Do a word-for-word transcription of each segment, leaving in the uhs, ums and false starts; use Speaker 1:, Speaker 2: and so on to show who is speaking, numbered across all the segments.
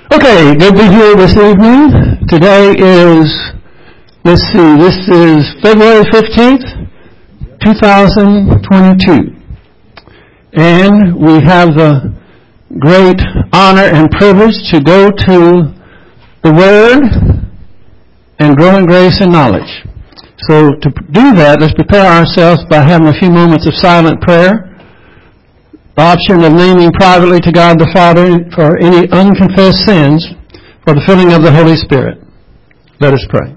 Speaker 1: Okay, good to be here this evening. Today is, let's see, this is February fifteenth, twenty twenty-two. And we have the great honor and privilege to go to the Word and grow in grace and knowledge. So to do that, let's prepare ourselves by having a few moments of silent prayer. The option of naming privately to God the Father for any unconfessed sins, for the filling of the Holy Spirit. Let us pray.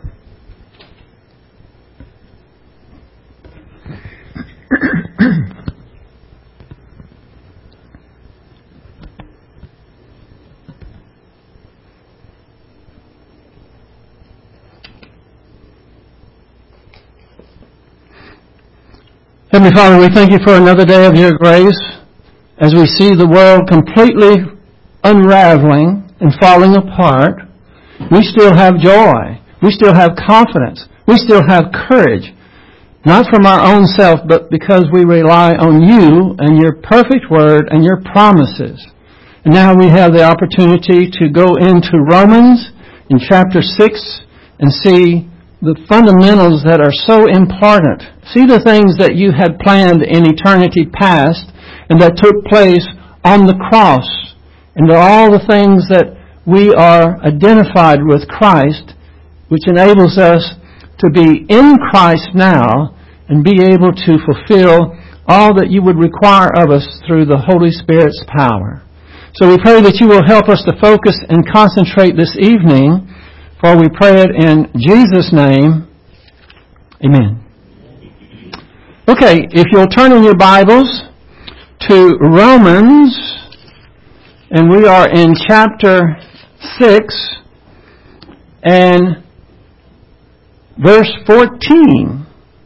Speaker 1: Heavenly Father, we thank you for another day of your grace. As we see the world completely unraveling and falling apart, we still have joy. We still have confidence. We still have courage. Not from our own self, but because we rely on you and your perfect word and your promises. And now we have the opportunity to go into Romans in chapter six and see the fundamentals that are so important. See the things that you had planned in eternity past and that took place on the cross, and all the things that we are identified with Christ, which enables us to be in Christ now and be able to fulfill all that you would require of us through the Holy Spirit's power. So we pray that you will help us to focus and concentrate this evening, for we pray it in Jesus' name. Amen. Okay, if you'll turn in your Bibles to Romans, and we are in chapter six and verse fourteen.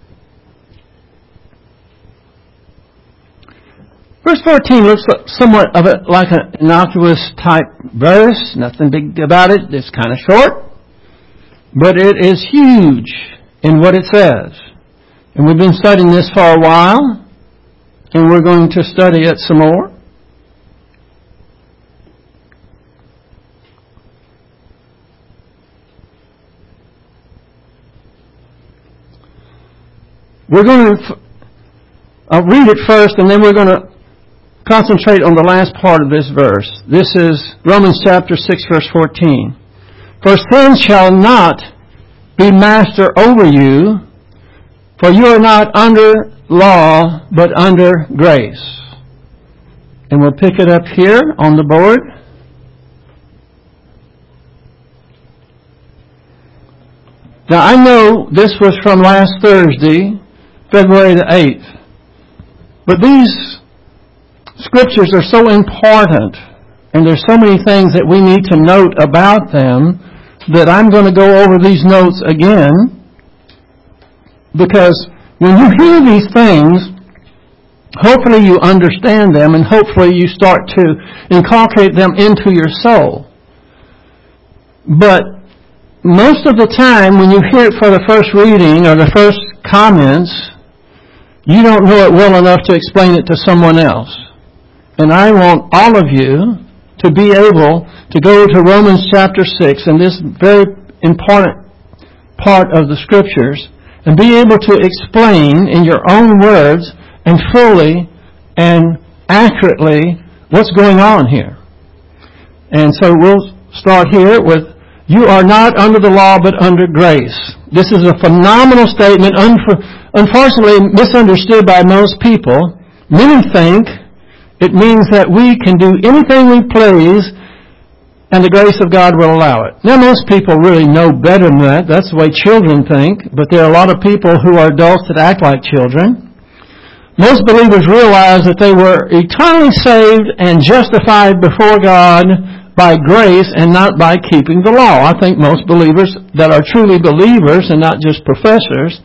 Speaker 1: Verse fourteen looks somewhat of it like an innocuous type verse, nothing big about it, it's kind of short, but it is huge in what it says. And we've been studying this for a while, and we're going to study it some more. We're going to I'll read it first, and then we're going to concentrate on the last part of this verse. This is Romans chapter six, verse fourteen. For sin shall not be master over you, for you are not under law, but under grace. And we'll pick it up here on the board. Now I know this was from last Thursday, February the eighth. But these scriptures are so important, and there's so many things that we need to note about them, that I'm going to go over these notes again, because when you hear these things, hopefully you understand them, and hopefully you start to inculcate them into your soul. But most of the time, when you hear it for the first reading or the first comments, you don't know it well enough to explain it to someone else. And I want all of you to be able to go to Romans chapter six and this very important part of the Scriptures and be able to explain in your own words and fully and accurately what's going on here. And so we'll start here with, you are not under the law but under grace. This is a phenomenal statement, unfortunately misunderstood by most people. Many think it means that we can do anything we please and the grace of God will allow it. Now, most people really know better than that. That's the way children think. But there are a lot of people who are adults that act like children. Most believers realize that they were eternally saved and justified before God by grace and not by keeping the law. I think most believers that are truly believers and not just professors,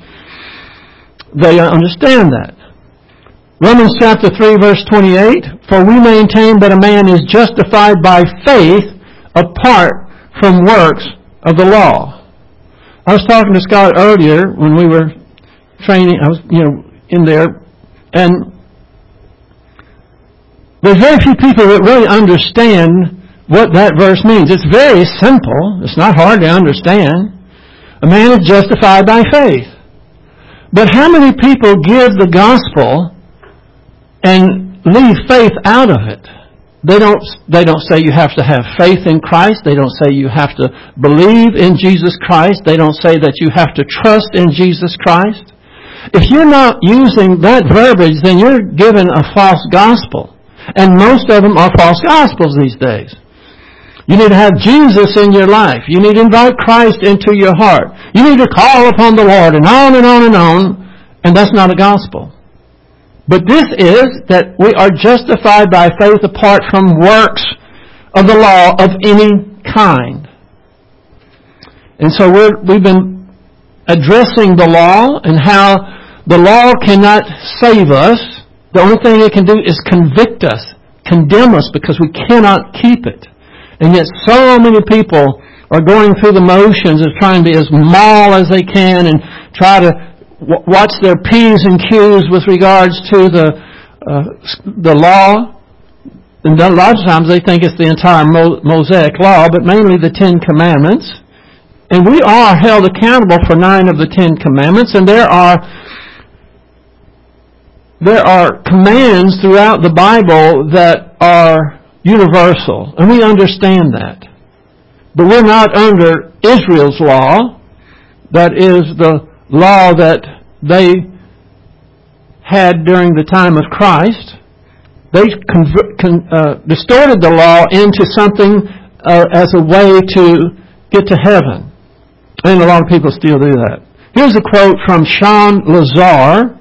Speaker 1: they understand that. Romans chapter three, verse twenty-eight, for we maintain that a man is justified by faith apart from works of the law. I was talking to Scott earlier when we were training, I was, you know, in there, and there's very few people that really understand what that verse means. It's very simple. It's not hard to understand. A man is justified by faith. But how many people give the gospel and leave faith out of it? They don't, they don't say you have to have faith in Christ. They don't say you have to believe in Jesus Christ. They don't say that you have to trust in Jesus Christ. If you're not using that verbiage, then you're given a false gospel. And most of them are false gospels these days. You need to have Jesus in your life. You need to invite Christ into your heart. You need to call upon the Lord, and on and on and on. And that's not a gospel. But this is that we are justified by faith apart from works of the law of any kind. And so we're, we've been addressing the law and how the law cannot save us. The only thing it can do is convict us, condemn us, because we cannot keep it. And yet so many people are going through the motions of trying to be as moral as they can and try to watch their P's and Q's with regards to the uh, the law. And a lot of times they think it's the entire Mosaic law, but mainly the Ten Commandments. And we are held accountable for nine of the Ten Commandments, and there are there are commands throughout the Bible that are universal, and we understand that. But we're not under Israel's law, that is the law that they had during the time of Christ. They conver- con- uh, distorted the law into something uh, as a way to get to heaven. And a lot of people still do that. Here's a quote from Sean Lazar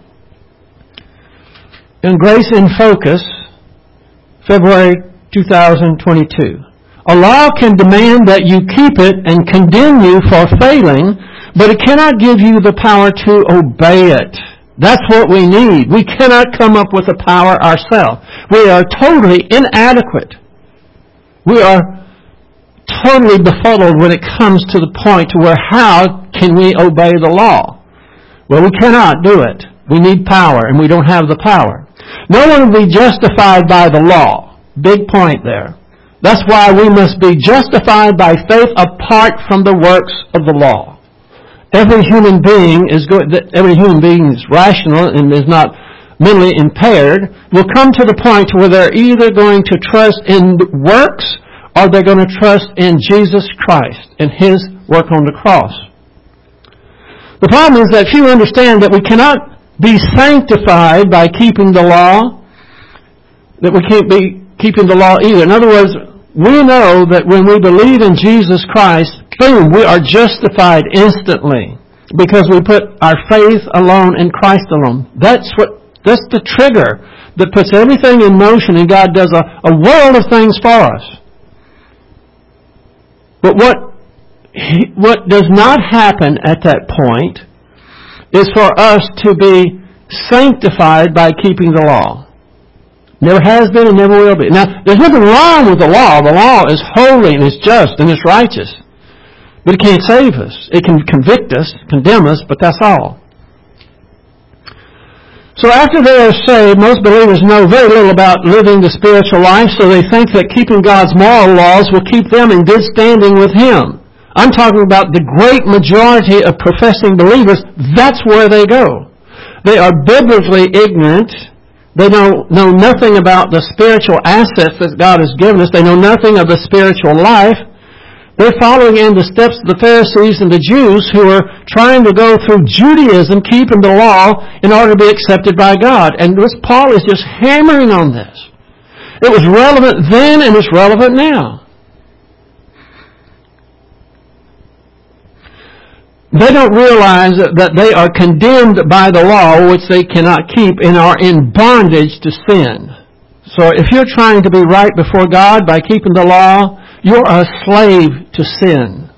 Speaker 1: in Grace in Focus, February two thousand twenty-two. A law can demand that you keep it and condemn you for failing, but it cannot give you the power to obey it. That's what we need. We cannot come up with the power ourselves. We are totally inadequate. We are totally befuddled when it comes to the point to where how can we obey the law? Well, we cannot do it. We need power, and we don't have the power. No one will be justified by the law. Big point there. That's why we must be justified by faith apart from the works of the law. Every human being is go- every human being is rational and is not mentally impaired will come to the point where they're either going to trust in works or they're going to trust in Jesus Christ and His work on the cross. The problem is that few understand that we cannot be sanctified by keeping the law, that we can't be keeping the law either. In other words, we know that when we believe in Jesus Christ, boom, we are justified instantly because we put our faith alone in Christ alone. That's what, that's the trigger that puts everything in motion, and God does a, a world of things for us. But what, what does not happen at that point is for us to be sanctified by keeping the law. Never has been and never will be. Now, there's nothing wrong with the law. The law is holy and it's just and it's righteous. But it can't save us. It can convict us, condemn us, but that's all. So after they are saved, most believers know very little about living the spiritual life, so they think that keeping God's moral laws will keep them in good standing with Him. I'm talking about the great majority of professing believers. That's where they go. They are biblically ignorant. They know, know nothing about the spiritual assets that God has given us. They know nothing of the spiritual life. They're following in the steps of the Pharisees and the Jews who are trying to go through Judaism, keeping the law, in order to be accepted by God. And this Paul is just hammering on this. It was relevant then and it's relevant now. They don't realize that they are condemned by the law, which they cannot keep, and are in bondage to sin. So if you're trying to be right before God by keeping the law, you're a slave to sin.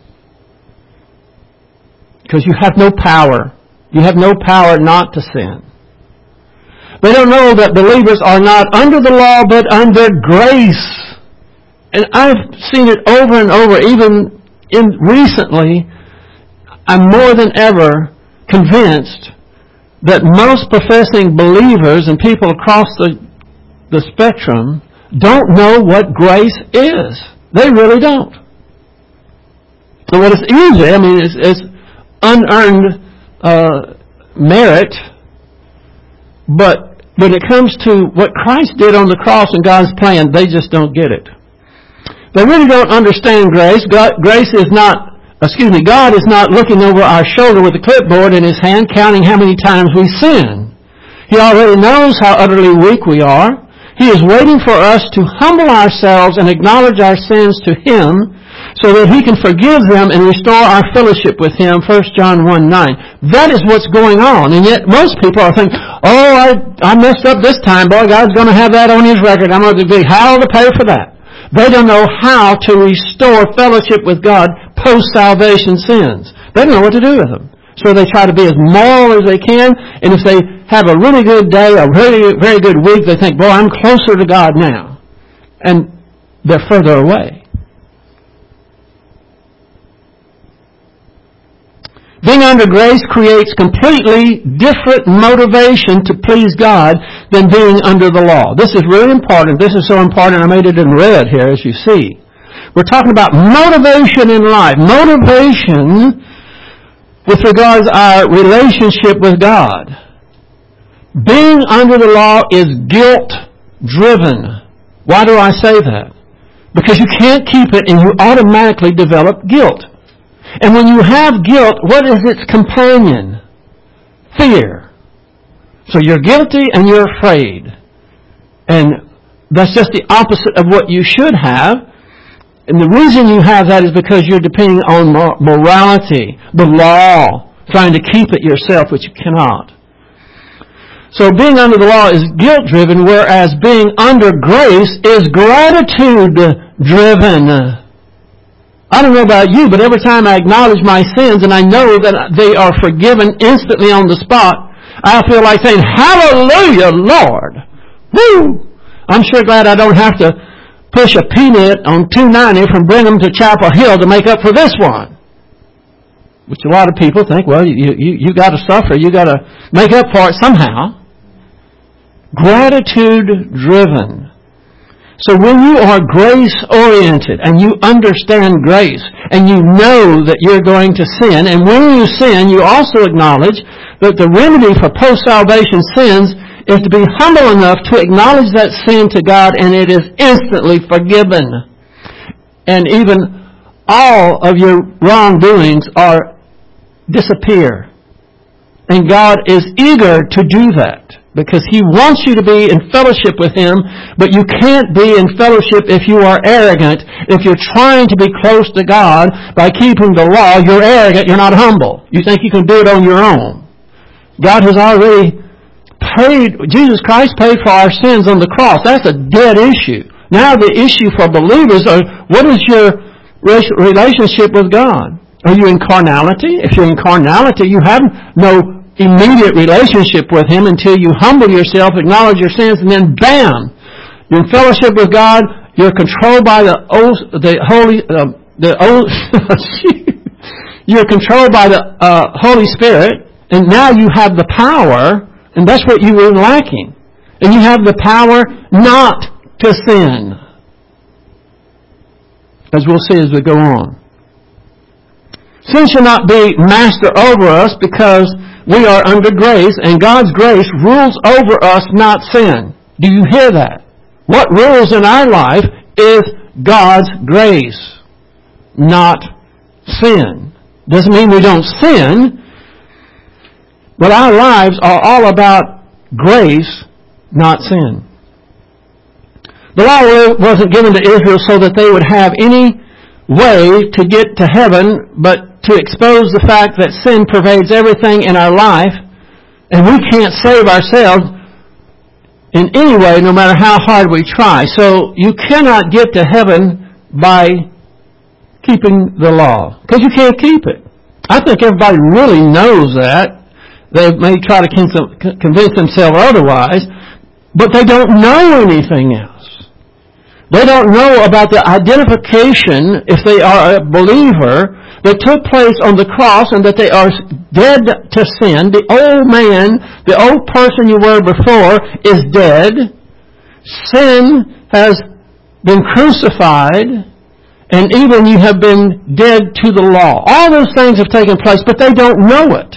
Speaker 1: Because you have no power. You have no power not to sin. They don't know that believers are not under the law, but under grace. And I've seen it over and over, even in recently. I'm more than ever convinced that most professing believers and people across the, the spectrum don't know what grace is. They really don't. And what is easy, I mean, it's, it's unearned uh, merit, but when it comes to what Christ did on the cross and God's plan, they just don't get it. They really don't understand grace. God, grace is not, excuse me, God is not looking over our shoulder with a clipboard in His hand, counting how many times we sin. He already knows how utterly weak we are. He is waiting for us to humble ourselves and acknowledge our sins to Him so that He can forgive them and restore our fellowship with Him, First John one nine. That is what's going on. And yet most people are thinking, oh, I, I messed up this time. Boy, God's going to have that on His record. I'm going to be how to pay for that. They don't know how to restore fellowship with God post-salvation sins. They don't know what to do with them. So they try to be as moral as they can, and if they have a really good day, a really very good week, they think, boy, I'm closer to God now. And they're further away. Being under grace creates completely different motivation to please God than being under the law. This is really important. This is so important. I made it in red here, as you see. We're talking about motivation in life. Motivation with regards to our relationship with God. Being under the law is guilt-driven. Why do I say that? Because you can't keep it and you automatically develop guilt. And when you have guilt, what is its companion? Fear. So you're guilty and you're afraid. And that's just the opposite of what you should have. And the reason you have that is because you're depending on morality, the law, trying to keep it yourself, which you cannot. So being under the law is guilt-driven, whereas being under grace is gratitude-driven. I don't know about you, but every time I acknowledge my sins and I know that they are forgiven instantly on the spot, I feel like saying, hallelujah, Lord. Woo! I'm sure glad I don't have to push a peanut on two ninety from Brigham to Chapel Hill to make up for this one. Which a lot of people think, well, you, you, you got to suffer. You got to make up for it somehow. Gratitude-driven. So when you are grace-oriented and you understand grace and you know that you're going to sin, and when you sin, you also acknowledge that the remedy for post-salvation sins is to be humble enough to acknowledge that sin to God, and it is instantly forgiven. And even all of your wrongdoings are disappear. And God is eager to do that, because He wants you to be in fellowship with Him, but you can't be in fellowship if you are arrogant. If you're trying to be close to God by keeping the law, you're arrogant, you're not humble. You think you can do it on your own. God has already paid, Jesus Christ paid for our sins on the cross. That's a dead issue. Now the issue for believers are, what is your relationship with God? Are you in carnality? If you're in carnality, you have no immediate relationship with Him until you humble yourself, acknowledge your sins, and then bam, you're in fellowship with God. You're controlled by the old, the Holy, uh, the old. You're controlled by the uh, Holy Spirit, and now you have the power, and that's what you were lacking. And you have the power not to sin, as we'll see as we go on. Sin shall not be master over us, because we are under grace, and God's grace rules over us, not sin. Do you hear that? What rules in our life is God's grace, not sin. Doesn't mean we don't sin, but our lives are all about grace, not sin. The law wasn't given to Israel so that they would have any way to get to heaven, but to expose the fact that sin pervades everything in our life, and we can't save ourselves in any way, no matter how hard we try. So you cannot get to heaven by keeping the law, because you can't keep it. I think everybody really knows that. They may try to convince themselves otherwise, but they don't know anything else. They don't know about the identification, if they are a believer, that took place on the cross, and that they are dead to sin. The old man, the old person you were before, is dead. Sin has been crucified, And even you have been dead to the law. All those things have taken place, but they don't know it.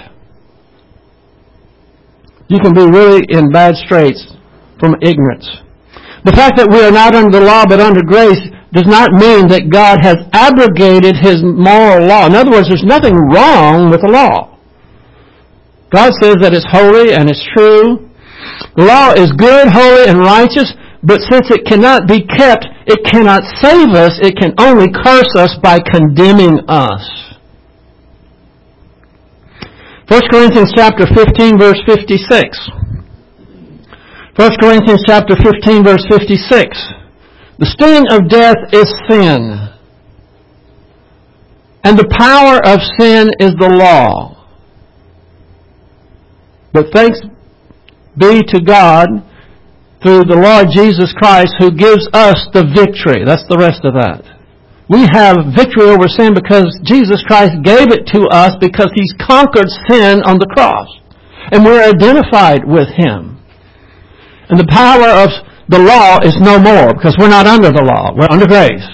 Speaker 1: You can be really in bad straits from ignorance. The fact that we are not under the law but under grace does not mean that God has abrogated His moral law. In other words, there's nothing wrong with the law. God says that it's holy and it's true. The law is good, holy, and righteous, but since it cannot be kept, it cannot save us. It can only curse us by condemning us. First Corinthians chapter fifteen, verse fifty-six. First Corinthians chapter fifteen, verse fifty-six. The sting of death is sin, and the power of sin is the law. But thanks be to God through the Lord Jesus Christ who gives us the victory. That's the rest of that. We have victory over sin because Jesus Christ gave it to us because He's conquered sin on the cross. And we're identified with Him. And the power of the law is no more because we're not under the law. We're under grace.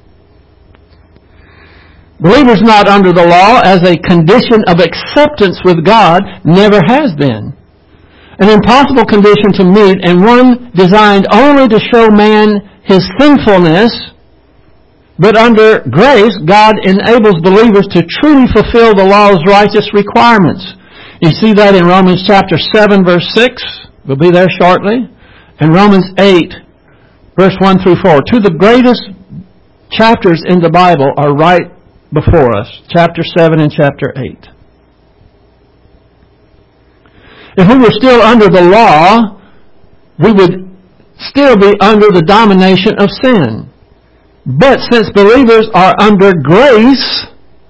Speaker 1: Believers not under the law as a condition of acceptance with God never has been. An impossible condition to meet and one designed only to show man his sinfulness. But under grace, God enables believers to truly fulfill the law's righteous requirements. You see that in Romans chapter seven, verse six. We'll be there shortly. And Romans eight, verse one through four. Two of the greatest chapters in the Bible are right before us. Chapter seven and chapter eight. If we were still under the law, we would still be under the domination of sin. But since believers are under grace,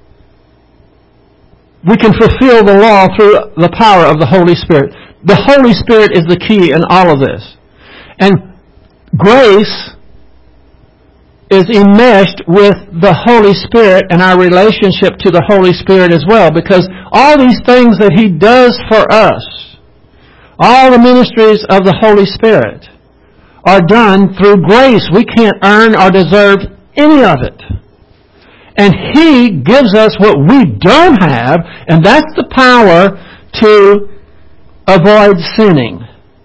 Speaker 1: we can fulfill the law through the power of the Holy Spirit. The Holy Spirit is the key in all of this. And grace is enmeshed with the Holy Spirit and our relationship to the Holy Spirit as well. Because all these things that He does for us, all the ministries of the Holy Spirit, are done through grace. We can't earn or deserve any of it. And He gives us what we don't have, and that's the power to avoid sinning.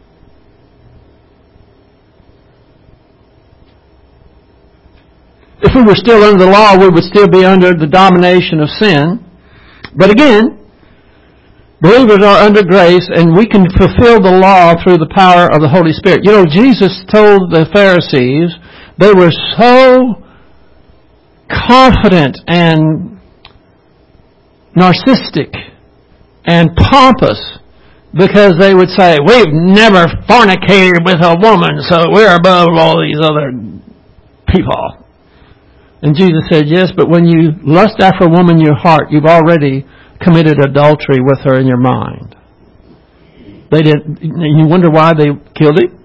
Speaker 1: If we were still under the law, we would still be under the domination of sin. But again, believers are under grace, and we can fulfill the law through the power of the Holy Spirit. You know, Jesus told the Pharisees, they were so confident and narcissistic and pompous because they would say, we've never fornicated with a woman, so we're above all these other people. And Jesus said, yes, but when you lust after a woman in your heart, you've already committed adultery with her in your mind. They didn't. You wonder why they killed him?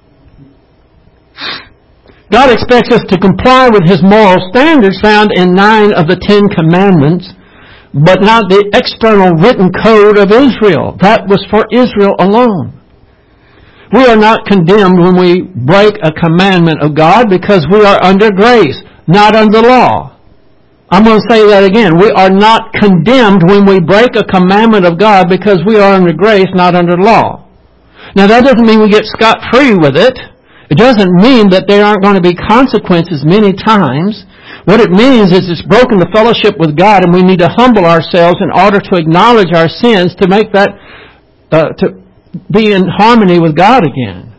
Speaker 1: God expects us to comply with His moral standards found in nine of the Ten Commandments, but not the external written code of Israel. That was for Israel alone. We are not condemned when we break a commandment of God because we are under grace, not under law. I'm going to say that again. We are not condemned when we break a commandment of God because we are under grace, not under law. Now that doesn't mean we get scot-free with it. It doesn't mean that there aren't going to be consequences many times. What it means is it's broken the fellowship with God, and we need to humble ourselves in order to acknowledge our sins to make that, uh, to be in harmony with God again.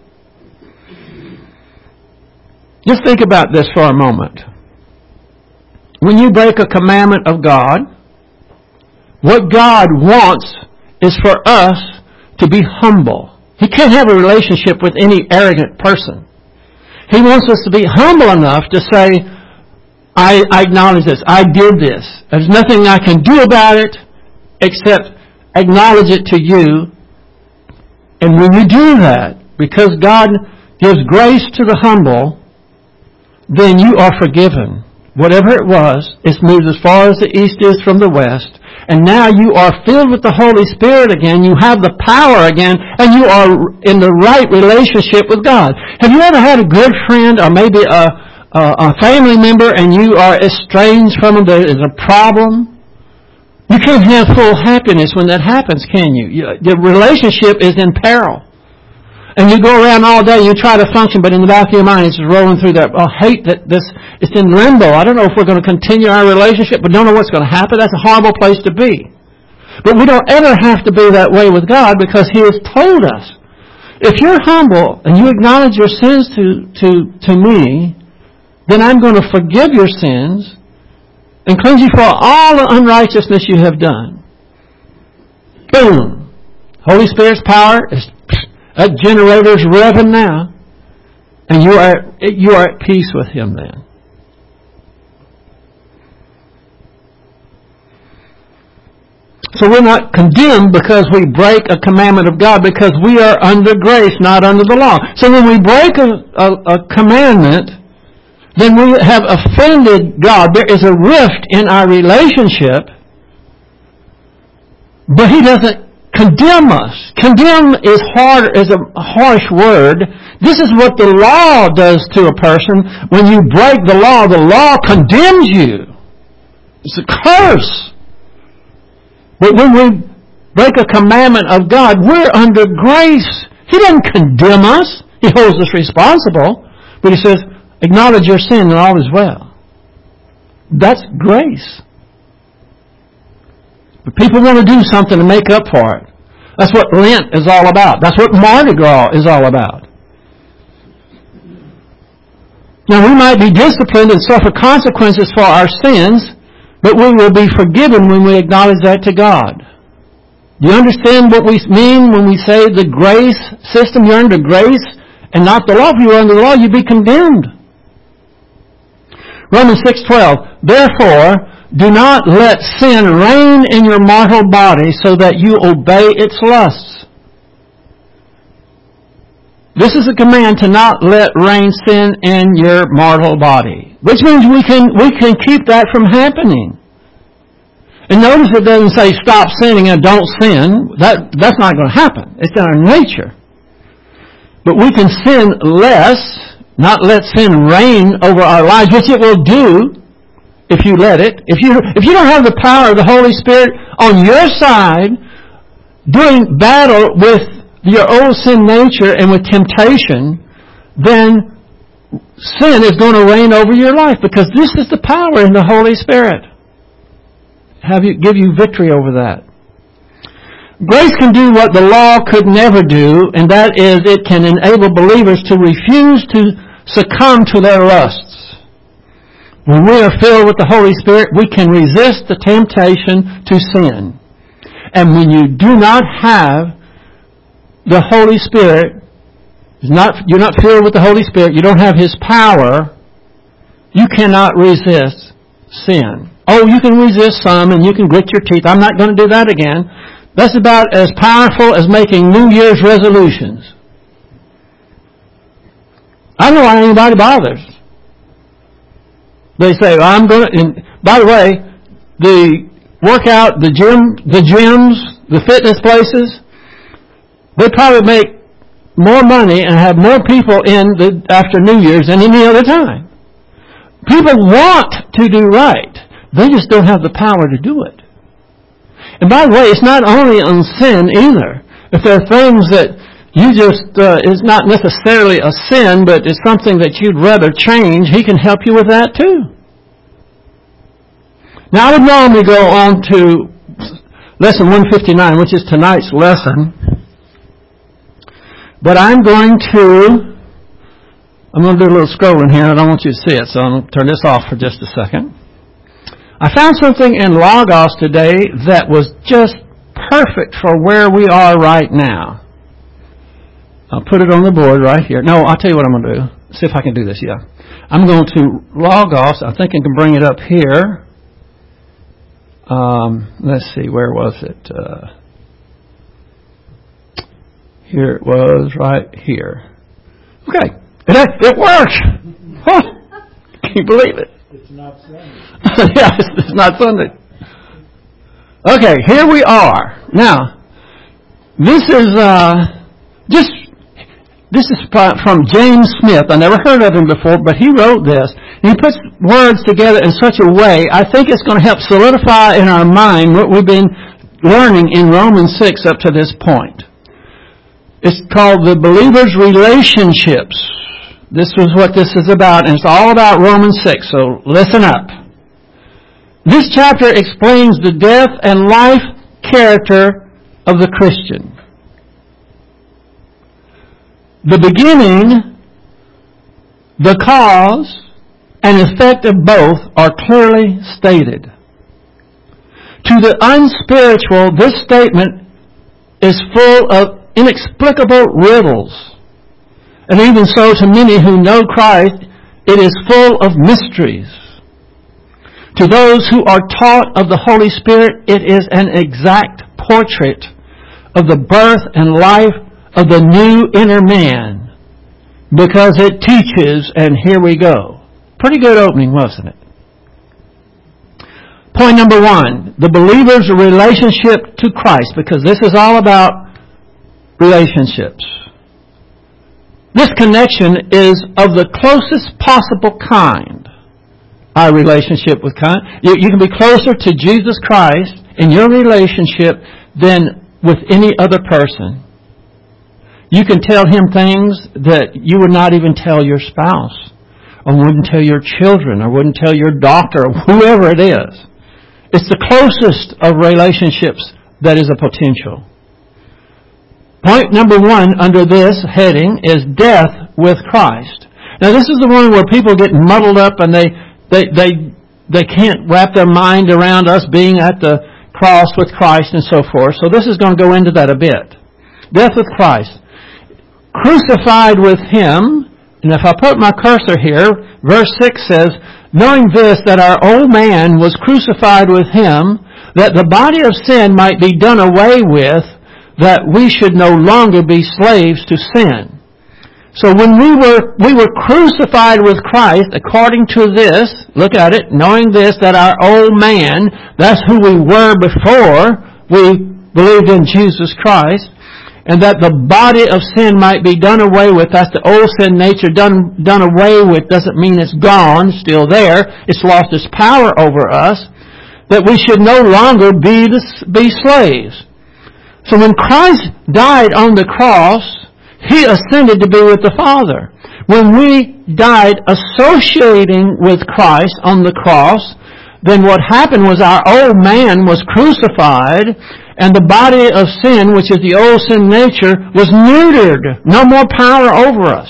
Speaker 1: Just think about this for a moment. When you break a commandment of God, what God wants is for us to be humble. He can't have a relationship with any arrogant person. He wants us to be humble enough to say, I, I acknowledge this. I did this. There's nothing I can do about it except acknowledge it to you. And when you do that, because God gives grace to the humble, then you are forgiven. Whatever it was, it's moved as far as the east is from the west. And now you are filled with the Holy Spirit again. You have the power again. And you are in the right relationship with God. Have you ever had a good friend or maybe a, uh, a family member and you are estranged from them, there is a problem. You can't have full happiness when that happens, can you? you the relationship is in peril. And you go around all day, you try to function, but in the back of your mind, it's just rolling through that, oh, hate that this, it's in limbo. I don't know if we're going to continue our relationship, but don't know what's going to happen. That's a horrible place to be. But we don't ever have to be that way with God because He has told us. If you're humble and you acknowledge your sins to, to, to me, then I'm going to forgive your sins and cleanse you for all the unrighteousness you have done. Boom. Holy Spirit's power is... That generator's revving now, and you are you are at peace with Him then. So we're not condemned because we break a commandment of God, because we are under grace, not under the law. So when we break a, a, a commandment, then we have offended God. There is a rift in our relationship, but He doesn't condemn us. Condemn is hard, is a harsh word. This is what the law does to a person. When you break the law, the law condemns you. It's a curse. But when we break a commandment of God, we're under grace. He doesn't condemn us. He holds us responsible. But He says, acknowledge your sin and all is well. That's grace. But people want to do something to make up for it. That's what Lent is all about. That's what Mardi Gras is all about. Now, we might be disciplined and suffer consequences for our sins, but we will be forgiven when we acknowledge that to God. Do you understand what we mean when we say the grace system? You're under grace and not the law. If you were under the law, you'd be condemned. Romans six twelve. Therefore, do not let sin reign in your mortal body so that you obey its lusts. This is a command to not let reign sin in your mortal body. Which means we can, we can keep that from happening. And notice it doesn't say stop sinning and don't sin. That, that's not going to happen. It's in our nature. But we can sin less, not let sin reign over our lives, which it will do. If you let it, if you if you don't have the power of the Holy Spirit on your side, doing battle with your old sin nature and with temptation, then sin is going to reign over your life, because this is the power in the Holy Spirit. Have you give you victory over that. Grace can do what the law could never do, and that is it can enable believers to refuse to succumb to their lusts. When we are filled with the Holy Spirit, we can resist the temptation to sin. And when you do not have the Holy Spirit, not, you're not filled with the Holy Spirit, you don't have His power, you cannot resist sin. Oh, you can resist some and you can grit your teeth. I'm not going to do that again. That's about as powerful as making New Year's resolutions. I don't know why anybody bothers. They say, well, I'm going to, and by the way, the workout, the gym, the gyms, the fitness places, they probably make more money and have more people in the, after New Year's than any other time. People want to do right. They just don't have the power to do it. And by the way, it's not only on sin either. If there are things that you just, uh, is not necessarily a sin, but it's something that you'd rather change, He can help you with that too. Now, I would normally go on to lesson one fifty-nine, which is tonight's lesson. But I'm going to, I'm going to do a little scrolling here, and I don't want you to see it, so I'm going to turn this off for just a second. I found something in Logos today that was just perfect for where we are right now. I'll put it on the board right here. No, I'll tell you what I'm going to do. See if I can do this, yeah. I'm going to Logos. I think I can bring it up here. Um, let's see, where was it? Uh, here it was, right here. Okay. It, it works! Huh. Can you believe it?
Speaker 2: It's not Sunday.
Speaker 1: Yeah, it's, it's not Sunday. Okay, here we are. Now, this is uh, just... This is from James Smith. I never heard of him before, but he wrote this. And he puts words together in such a way, I think it's going to help solidify in our mind what we've been learning in Romans six up to this point. It's called the believer's relationships. This is what this is about, and it's all about Romans six, so listen up. This chapter explains the death and life character of the Christian. The beginning, the cause, and effect of both are clearly stated. To the unspiritual, this statement is full of inexplicable riddles. And even so, to many who know Christ, it is full of mysteries. To those who are taught of the Holy Spirit, it is an exact portrait of the birth and life of the new inner man, because it teaches, and here we go. Pretty good opening, wasn't it? Point number one, the believer's relationship to Christ, because this is all about relationships. This connection is of the closest possible kind. Our relationship with God. You, you can be closer to Jesus Christ in your relationship than with any other person. You can tell Him things that you would not even tell your spouse, or wouldn't tell your children, or wouldn't tell your doctor, or whoever it is. It's the closest of relationships that is a potential. Point number one under this heading is death with Christ. Now this is the one where people get muddled up and they they they they can't wrap their mind around us being at the cross with Christ and so forth. So this is going to go into that a bit. Death with Christ. Crucified with Him, and if I put my cursor here, verse six says, knowing this, that our old man was crucified with Him, that the body of sin might be done away with, that we should no longer be slaves to sin. So when we were we were crucified with Christ, according to this, look at it, knowing this, that our old man, that's who we were before we believed in Jesus Christ, and that the body of sin might be done away with. That's the old sin nature. Done done away with doesn't mean it's gone, still there. It's lost its power over us. That we should no longer be the, be slaves. So when Christ died on the cross, He ascended to be with the Father. When we died associating with Christ on the cross, then what happened was our old man was crucified, and the body of sin, which is the old sin nature, was neutered. No more power over us.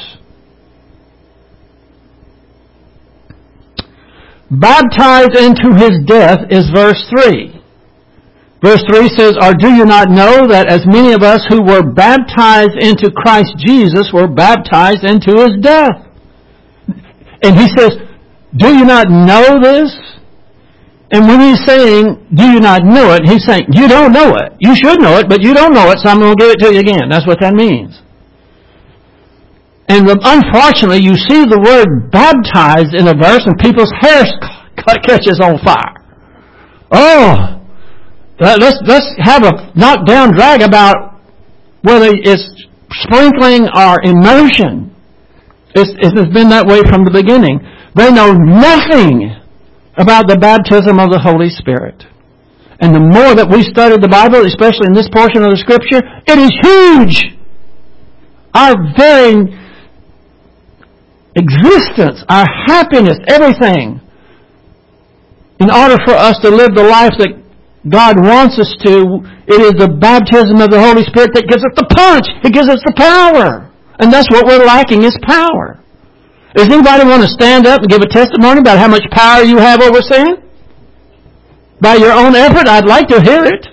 Speaker 1: Baptized into His death is verse three. Verse three says, or do you not know that as many of us who were baptized into Christ Jesus were baptized into His death? And he says, do you not know this? And when he's saying, do you not know it, he's saying, you don't know it. You should know it, but you don't know it, so I'm going to give it to you again. That's what that means. And unfortunately, you see the word baptized in a verse and people's hair catches on fire. Oh! Let's, let's have a knockdown drag about whether it's sprinkling or immersion. It's, it's been that way from the beginning. They know nothing about the baptism of the Holy Spirit. And the more that we study the Bible, especially in this portion of the Scripture, it is huge. Our very existence, our happiness, everything, in order for us to live the life that God wants us to, it is the baptism of the Holy Spirit that gives us the punch. It gives us the power. And that's what we're lacking, is power. Does anybody want to stand up and give a testimony about how much power you have over sin? By your own effort? I'd like to hear it.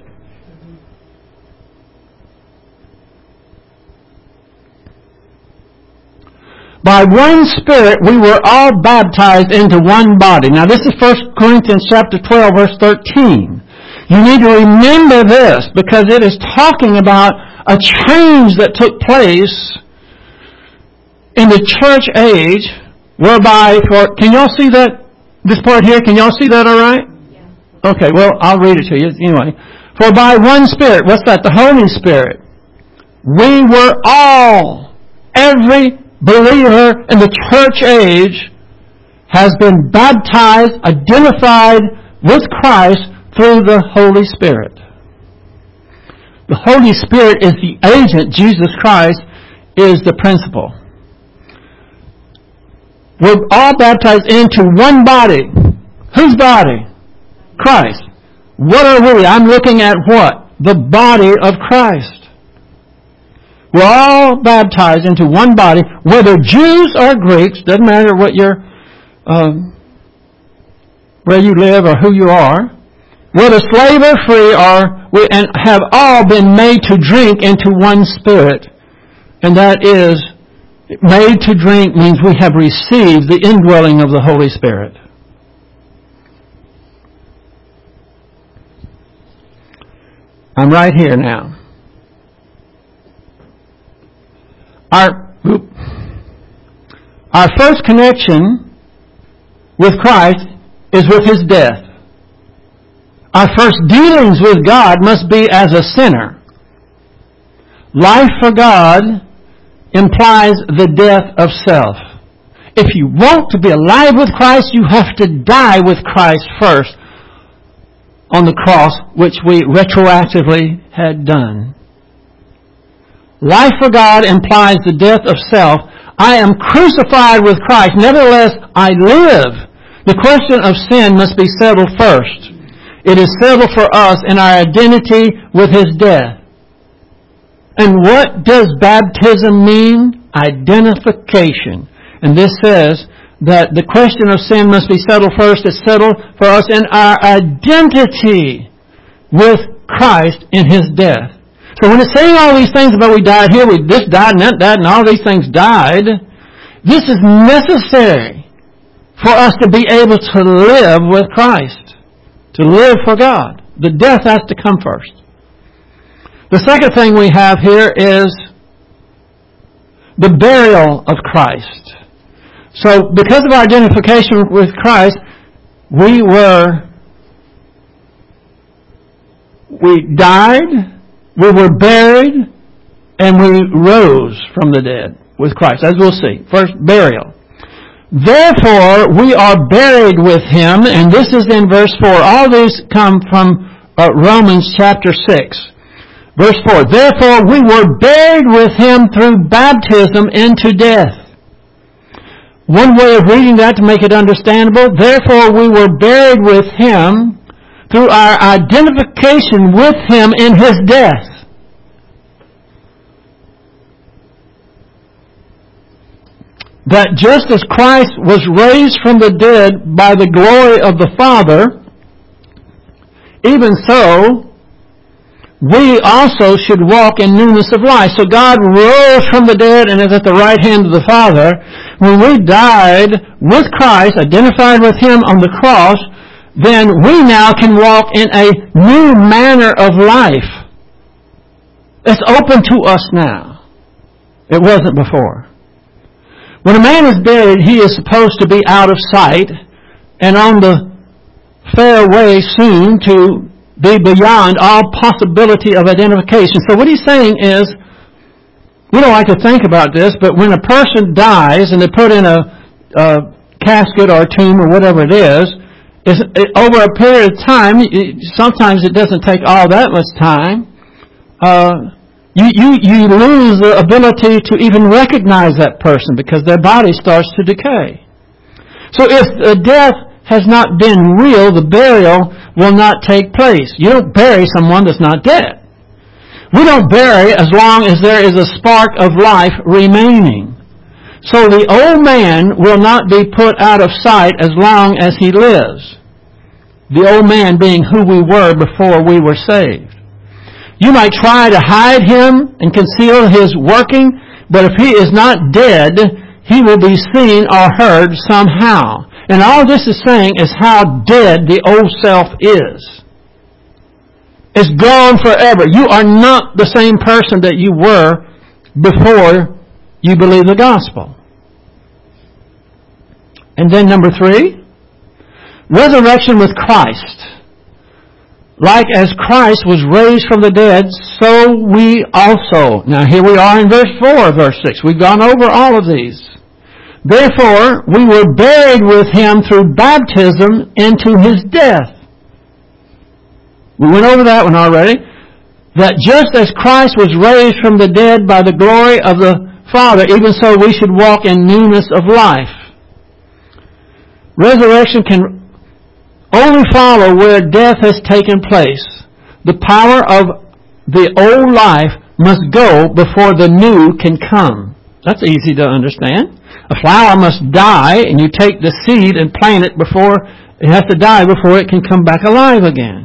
Speaker 1: By one Spirit we were all baptized into one body. Now this is First Corinthians chapter twelve, verse thirteen. You need to remember this, because it is talking about a change that took place in the church age, whereby, for, can y'all see that, this part here, can y'all see that all right? Yeah. Okay, well, I'll read it to you anyway. For by one Spirit, what's that? The Holy Spirit. We were all Every believer in the church age has been baptized, identified with Christ through the Holy Spirit. The Holy Spirit is the agent. Jesus Christ is the principle. We're all baptized into one body. Whose body? Christ. What are we? I'm looking at what? The body of Christ. We're all baptized into one body, whether Jews or Greeks, doesn't matter what your, um, where you live or who you are, whether slave or free, or we and have all been made to drink into one Spirit. And that is, made to drink means we have received the indwelling of the Holy Spirit. I'm right here now. Our, our first connection with Christ is with His death. Our first dealings with God must be as a sinner. Life for God implies the death of self. If you want to be alive with Christ, you have to die with Christ first on the cross, which we retroactively had done. Life for God implies the death of self. I am crucified with Christ. Nevertheless, I live. The question of sin must be settled first. It is settled for us in our identity with His death. And what does baptism mean? Identification. And this says that the question of sin must be settled first. It's settled for us in our identity with Christ in His death. So when it's saying all these things about we died here, we this died and that died and all these things died, this is necessary for us to be able to live with Christ, to live for God. The death has to come first. The second thing we have here is the burial of Christ. So because of our identification with Christ, we were, we died, we were buried, and we rose from the dead with Christ, as we'll see. First, burial. Therefore, we are buried with Him, and this is in verse four. All these come from uh, Romans chapter six. Verse four, therefore we were buried with Him through baptism into death. One way of reading that to make it understandable, therefore we were buried with Him through our identification with Him in His death. That just as Christ was raised from the dead by the glory of the Father, even so, we also should walk in newness of life. So God rose from the dead and is at the right hand of the Father. When we died with Christ, identified with Him on the cross, then we now can walk in a new manner of life. It's open to us now. It wasn't before. When a man is buried, he is supposed to be out of sight and on the fair way soon to be beyond all possibility of identification. So what he's saying is, we don't like to think about this, but when a person dies and they put in a, a casket or a tomb or whatever it is, it's, it, over a period of time, it, sometimes it doesn't take all that much time, uh, you, you, you lose the ability to even recognize that person because their body starts to decay. So if the death has not been real, the burial will not take place. You don't bury someone that's not dead. We don't bury as long as there is a spark of life remaining. So the old man will not be put out of sight as long as he lives. The old man being who we were before we were saved. You might try to hide him and conceal his working, but if he is not dead, he will be seen or heard somehow. And all this is saying is how dead the old self is. It's gone forever. You are not the same person that you were before you believe the gospel. And then number three, resurrection with Christ. Like as Christ was raised from the dead, so we also. Now here we are in verse four, verse six. We've gone over all of these. Therefore, we were buried with Him through baptism into His death. We went over that one already. That just as Christ was raised from the dead by the glory of the Father, even so we should walk in newness of life. Resurrection can only follow where death has taken place. The power of the old life must go before the new can come. That's easy to understand. A flower must die, and you take the seed and plant it before it has to die before it can come back alive again.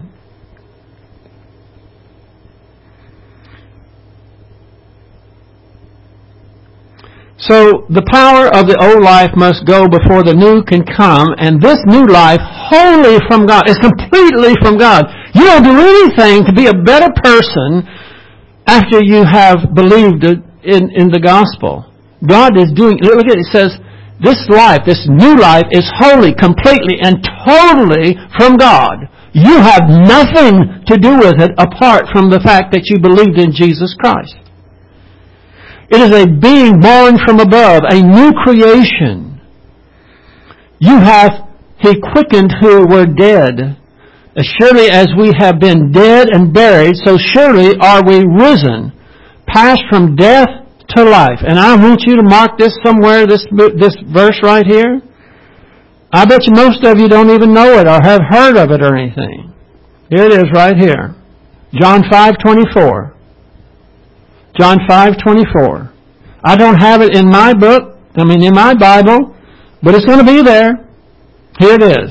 Speaker 1: So the power of the old life must go before the new can come, and this new life, wholly from God, is completely from God. You don't do anything to be a better person after you have believed in, in the gospel. God is doing, look at it, it says, this life, this new life is wholly, completely, and totally from God. You have nothing to do with it apart from the fact that you believed in Jesus Christ. It is a being born from above, a new creation. You have, He quickened who were dead. As surely as we have been dead and buried, so surely are we risen, passed from death to life. And I want you to mark this somewhere, this, this verse right here. I bet you most of you don't even know it or have heard of it or anything. Here it is right here. John five twenty-four. John five twenty-four. I don't have it in my book, I mean in my Bible, but it's going to be there. Here it is.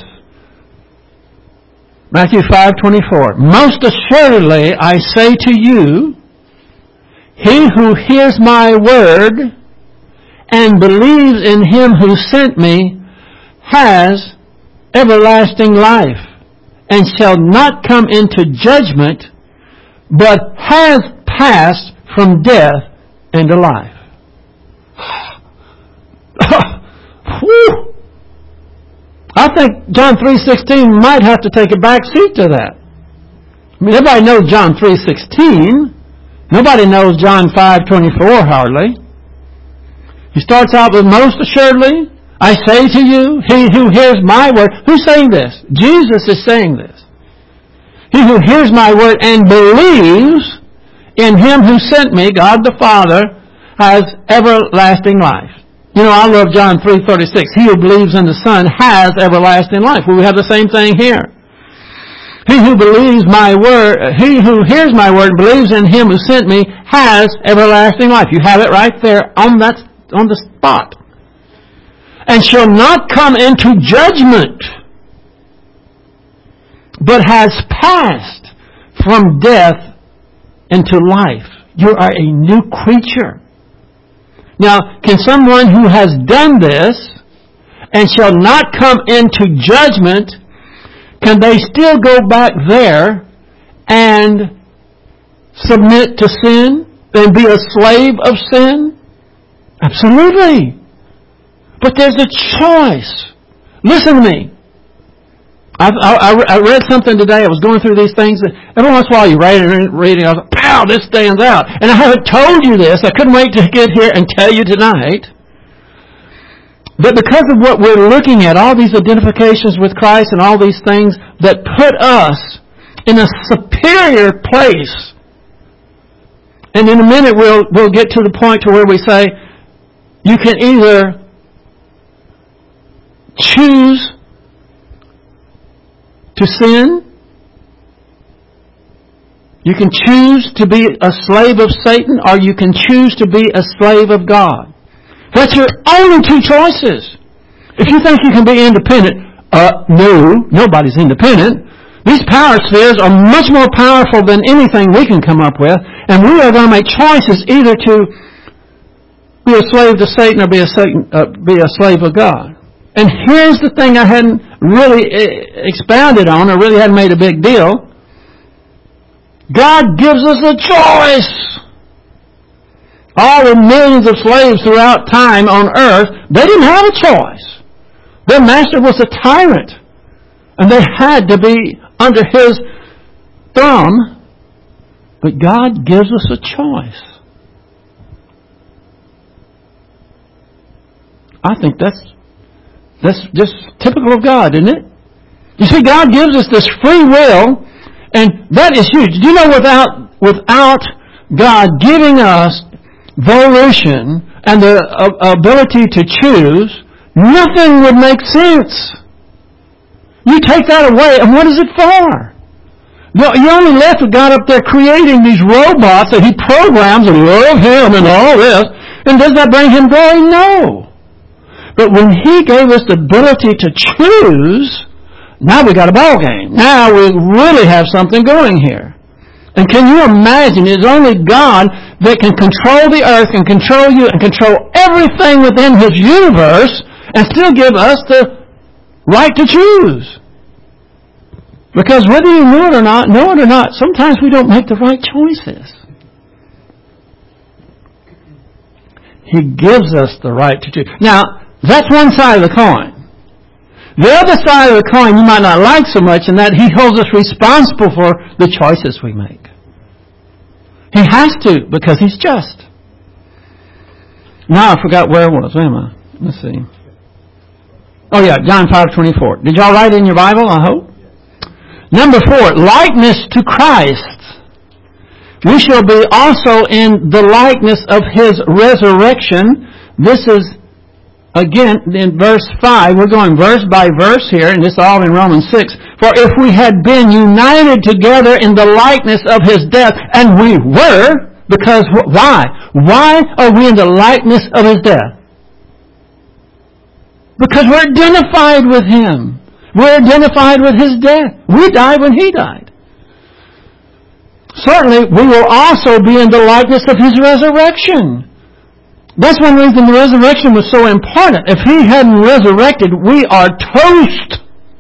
Speaker 1: Matthew five twenty-four. Most assuredly I say to you, he who hears my word and believes in Him who sent me has everlasting life and shall not come into judgment, but has passed from death into life. I think John three sixteen might have to take a back seat to that. I mean, everybody knows John three sixteen. Nobody knows John five twenty-four hardly. He starts out with, most assuredly, I say to you, he who hears my word. Who's saying this? Jesus is saying this. He who hears my word and believes in Him who sent me, God the Father, has everlasting life. You know, I love John three thirty-six. He who believes in the Son has everlasting life. Well, we have the same thing here. He who believes my word, he who hears my word and believes in Him who sent me has everlasting life. You have it right there on that, on the spot. And shall not come into judgment, but has passed from death into life. You are a new creature. Now, can someone who has done this and shall not come into judgment, can they still go back there and submit to sin and be a slave of sin? Absolutely. But there's a choice. Listen to me. I, I, I read something today. I was going through these things. And every once in a while you read it, reading, I was like, pow, this stands out. And I haven't told you this. I couldn't wait to get here and tell you tonight. But because of what we're looking at, all these identifications with Christ and all these things that put us in a superior place. And in a minute we'll, we'll get to the point to where we say, you can either choose to sin. You can choose to be a slave of Satan, or you can choose to be a slave of God. That's your only two choices. If you think you can be independent, uh, no, nobody's independent. These power spheres are much more powerful than anything we can come up with, and we are going to make choices either to be a slave to Satan or be a, Satan, uh, be a slave of God. And here's the thing I hadn't really expounded on, or really hadn't made a big deal. God gives us a choice. All the millions of slaves throughout time on earth, they didn't have a choice. Their master was a tyrant. And they had to be under his thumb, but God gives us a choice. I think that's that's just typical of God, isn't it? You see, God gives us this free will, and that is huge. Do you know without without God giving us volition and the uh, ability to choose, nothing would make sense. You take that away, and what is it for? You're only left with God up there creating these robots that He programs and love Him and all this, and does that bring Him glory? No. But when He gave us the ability to choose, now we got a ball game. Now we really have something going here. And can you imagine, it's only God that can control the earth and control you and control everything within His universe and still give us the right to choose. Because whether you know it or not, know it or not, sometimes we don't make the right choices. He gives us the right to choose. Now, that's one side of the coin. The other side of the coin you might not like so much, in that He holds us responsible for the choices we make. He has to, because He's just. Now I forgot where I was. Where am I? Let's see. Oh yeah, John five twenty-four. Did y'all write it in your Bible, I hope? Number four, likeness to Christ. We shall be also in the likeness of His resurrection. This is, again, in verse five, we're going verse by verse here, and this is all in Romans six. For if we had been united together in the likeness of His death, and we were, because why? Why are we in the likeness of His death? Because we're identified with Him. We're identified with His death. We died when He died. Certainly, we will also be in the likeness of His resurrection. That's one reason the resurrection was so important. If He hadn't resurrected, we are toast.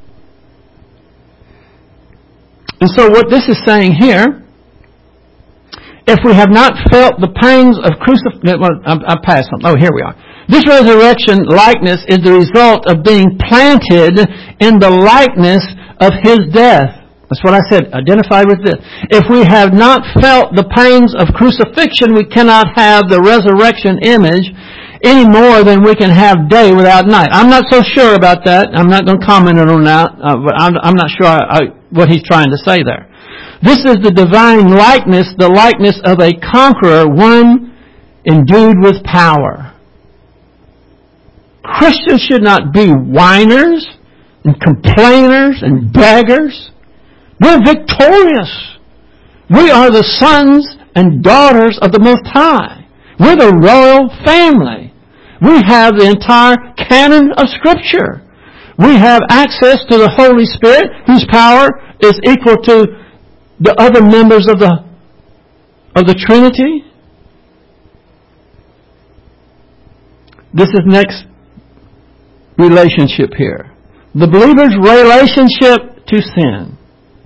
Speaker 1: And so what this is saying here, if we have not felt the pangs of crucifixion, well, I passed something. Oh, here we are. This resurrection likeness is the result of being planted in the likeness of His death. That's what I said, identified with this. If we have not felt the pangs of crucifixion, we cannot have the resurrection image any more than we can have day without night. I'm not so sure about that. I'm not going to comment on that, uh, but I'm, I'm not sure I, I, what he's trying to say there. This is the divine likeness, the likeness of a conqueror, one endued with power. Christians should not be whiners and complainers and beggars. We're victorious. We are the sons and daughters of the Most High. We're the royal family. We have the entire canon of Scripture. We have access to the Holy Spirit, whose power is equal to the other members of the of the Trinity. This is next relationship here. The believer's relationship to sin.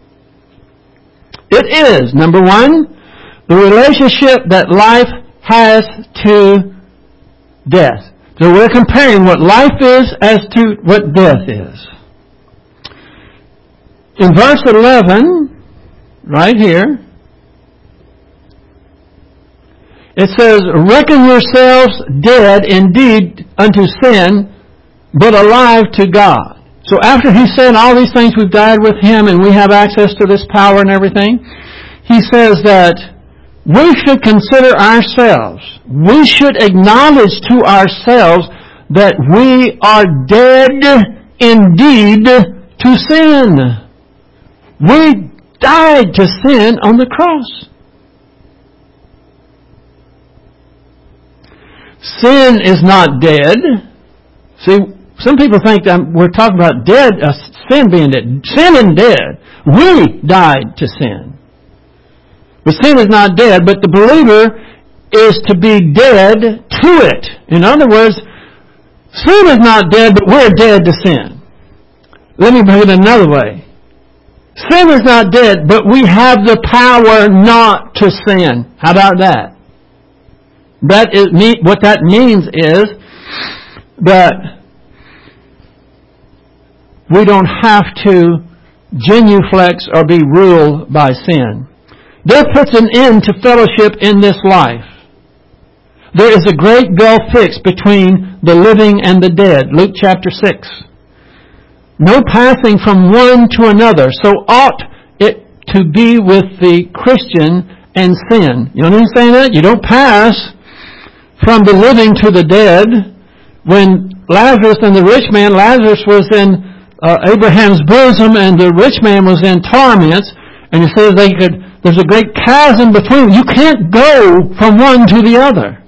Speaker 1: It is, number one, the relationship that life has to death. So we're comparing what life is as to what death is. In verse eleven, right here, it says, reckon yourselves dead indeed unto sin, but alive to God. So after he said all these things, we've died with Him and we have access to this power and everything, he says that we should consider ourselves, we should acknowledge to ourselves that we are dead indeed to sin. We died to sin on the cross. Sin is not dead. See, some people think that we're talking about dead, uh, sin being dead. Sin and dead. We died to sin. But sin is not dead, but the believer is to be dead to it. In other words, sin is not dead, but we're dead to sin. Let me put it another way. Sin is not dead, but we have the power not to sin. How about that? That is, what that means is that we don't have to genuflex or be ruled by sin. Death puts an end to fellowship in this life. There is a great gulf fixed between the living and the dead. Luke chapter six. No passing from one to another. So ought it to be with the Christian and sin. You understand that? You don't pass from the living to the dead. When Lazarus and the rich man, Lazarus was in uh, Abraham's bosom and the rich man was in torments. And it says they could, there's a great chasm between them. You can't go from one to the other.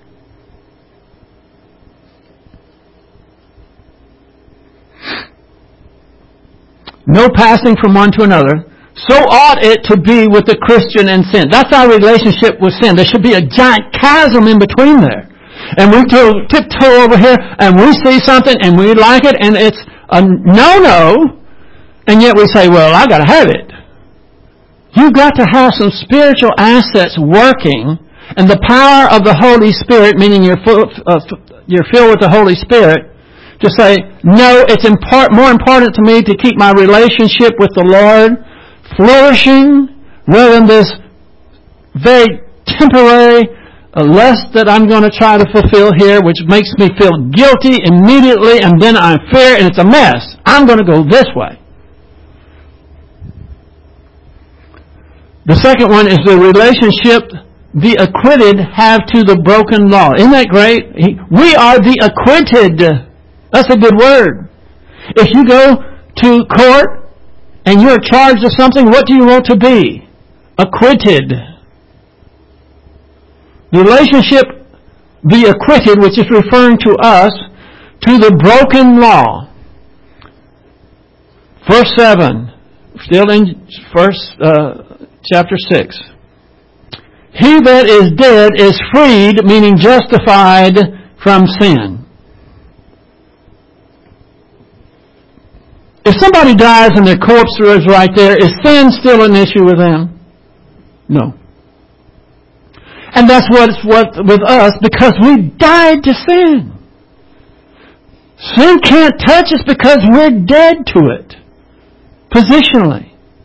Speaker 1: No passing from one to another. So ought it to be with the Christian and sin. That's our relationship with sin. There should be a giant chasm in between there. And we tiptoe over here and we see something and we like it and it's a no-no. And yet we say, well, I got to have it. You've got to have some spiritual assets working, and the power of the Holy Spirit, meaning you're, full, uh, you're filled with the Holy Spirit, to say, no, it's import- more important to me to keep my relationship with the Lord flourishing rather than this very temporary uh, lust that I'm going to try to fulfill here, which makes me feel guilty immediately, and then I'm fear, and it's a mess. I'm going to go this way. The second one is the relationship the acquitted have to the broken law. Isn't that great? We are the acquitted. That's a good word. If you go to court and you're charged of something, what do you want to be? Acquitted. The relationship, the acquitted, which is referring to us, to the broken law. Verse seven, still in verse uh, chapter six. He that is dead is freed, meaning justified from sin. If somebody dies and their corpse is right there, is sin still an issue with them? No. And that's what's what with us, because we died to sin. Sin can't touch us because we're dead to it, positionally.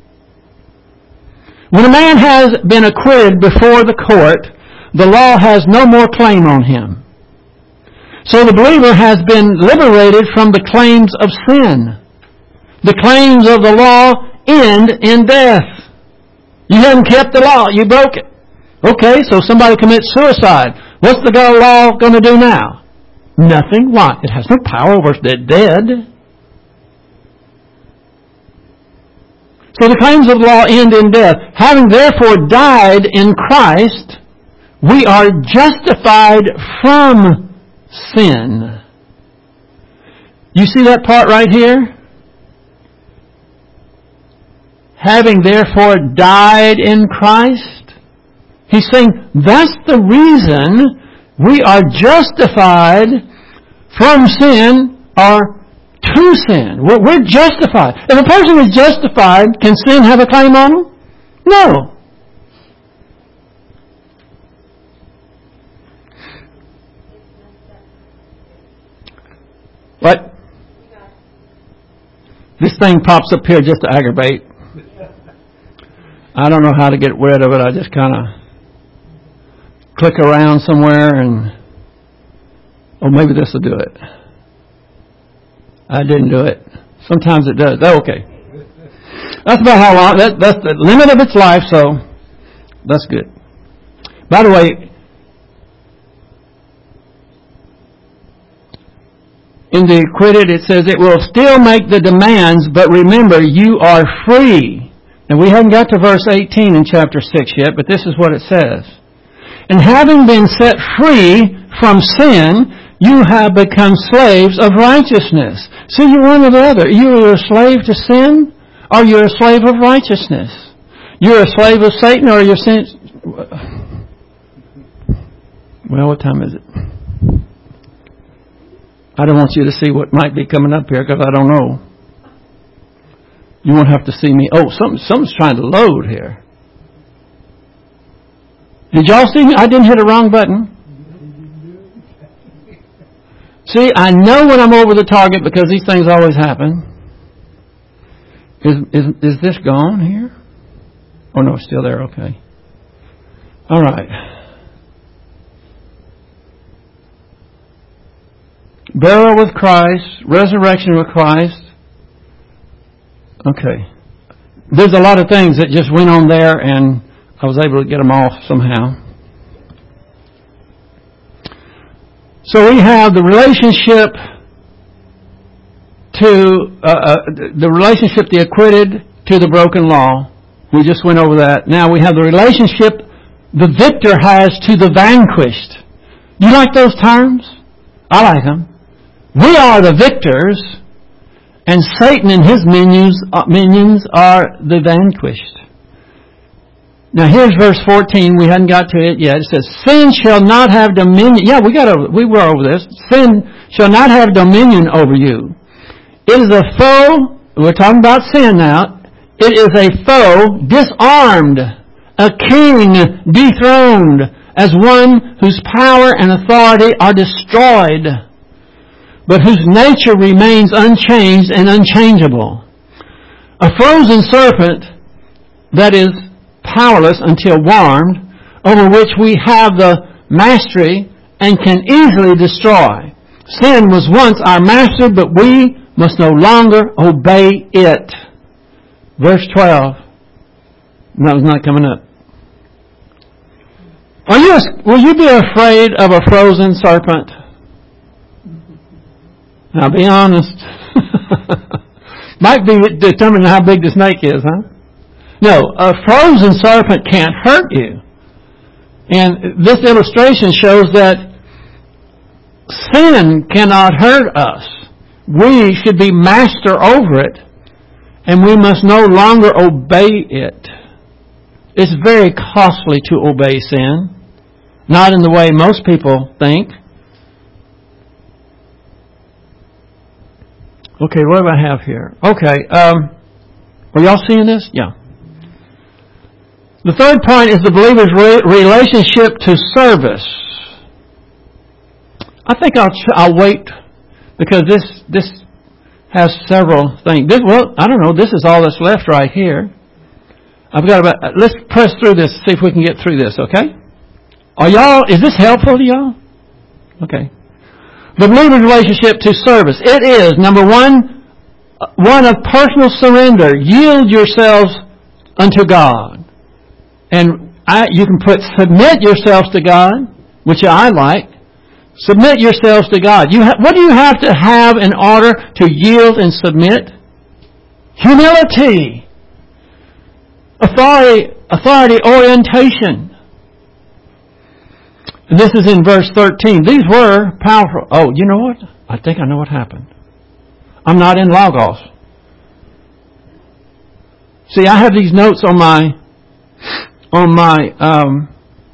Speaker 1: When a man has been acquitted before the court, the law has no more claim on him. So the believer has been liberated from the claims of sin. The claims of the law end in death. You haven't kept the law. You broke it. Okay, so somebody commits suicide. What's the law going to do now? Nothing. Why? It has no power over the dead. So the claims of the law end in death. Having therefore died in Christ, we are justified from sin. You see that part right here? Having therefore died in Christ. He's saying that's the reason we are justified from sin or to sin. We're, we're justified. If a person is justified, can sin have a claim on him? No. What? This thing pops up here just to aggravate. I don't know how to get rid of it. I just kind of click around somewhere and, oh, maybe this will do it. I didn't do it. Sometimes it does. Oh, okay. That's about how long. That, that's the limit of its life, so that's good. By the way, in the acquitted, it says it will still make the demands, but remember, you are free. And we haven't got to verse eighteen in chapter six yet, but this is what it says. And having been set free from sin, you have become slaves of righteousness. See, you're one or the other. You're a slave to sin, or you're a slave of righteousness. You're a slave of Satan, or you're sin. Well, what time is it? I don't want you to see what might be coming up here because I don't know. You won't have to see me. Oh, something, something's trying to load here. Did y'all see me? I didn't hit a wrong button. See, I know when I'm over the target because these things always happen. Is, is, is this gone here? Oh, no, it's still there. Okay. All right. Burial with Christ, resurrection with Christ. Okay. There's a lot of things that just went on there, and I was able to get them off somehow. So we have the relationship to uh, uh, the relationship, the acquitted to the broken law. We just went over that. Now we have the relationship the victor has to the vanquished. You like those terms? I like them. We are the victors, and Satan and his minions, uh, minions are the vanquished. Now here's verse fourteen. We hadn't got to it yet. It says, "Sin shall not have dominion." Yeah, we got over. We were over this. Sin shall not have dominion over you. It is a foe. We're talking about sin now. It is a foe disarmed, a king dethroned, as one whose power and authority are destroyed, but whose nature remains unchanged and unchangeable. A frozen serpent that is powerless until warmed, over which we have the mastery and can easily destroy. Sin was once our master, but we must no longer obey it. Verse twelve. No, it's not coming up. Are you? Will you be afraid of a frozen serpent? Now, be honest. Might be determining how big the snake is, huh? No, a frozen serpent can't hurt you. And this illustration shows that sin cannot hurt us. We should be master over it, and we must no longer obey it. It's very costly to obey sin. Not in the way most people think. Okay, what do I have here? Okay, um, are y'all seeing this? Yeah. The third point is the believer's re- relationship to service. I think I'll I'll wait because this this has several things. This, well, I don't know. This is all that's left right here. I've got about. Let's press through this. See if we can get through this. Okay. Are y'all? Is this helpful to y'all? Okay. The believer's relationship to service. It is number one, one of personal surrender. Yield yourselves unto God. And I, you can put submit yourselves to God, which I like. Submit yourselves to God. You ha- what do you have to have in order to yield and submit? Humility. Authority, authority orientation. And this is in verse thirteen. These were powerful. Oh, you know what? I think I know what happened. I'm not in Logos. See, I have these notes on my on my, um,